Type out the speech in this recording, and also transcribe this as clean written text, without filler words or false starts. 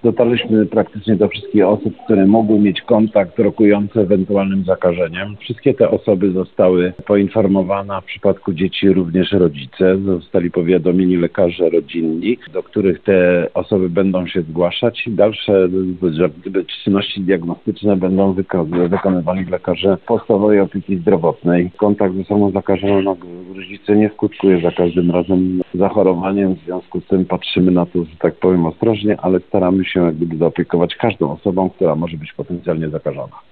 Dotarliśmy praktycznie do wszystkich osób, które mogły mieć kontakt rokujący ewentualnym zakażeniem. Wszystkie te osoby zostały poinformowane, w przypadku dzieci również rodzice. Zostali powiadomieni lekarze rodzinni, do których te osoby będą się zgłaszać i dalsze czynności diagnostyczne będą wykonywali lekarze podstawowej opieki zdrowotnej. Kontakt ze osobą zakażoną gruźlicą nie skutkuje za każdym razem zachorowaniem, w związku z tym patrzymy na to, że tak powiem, ostrożnie, ale staramy się zaopiekować każdą osobą, która może być potencjalnie zakażona.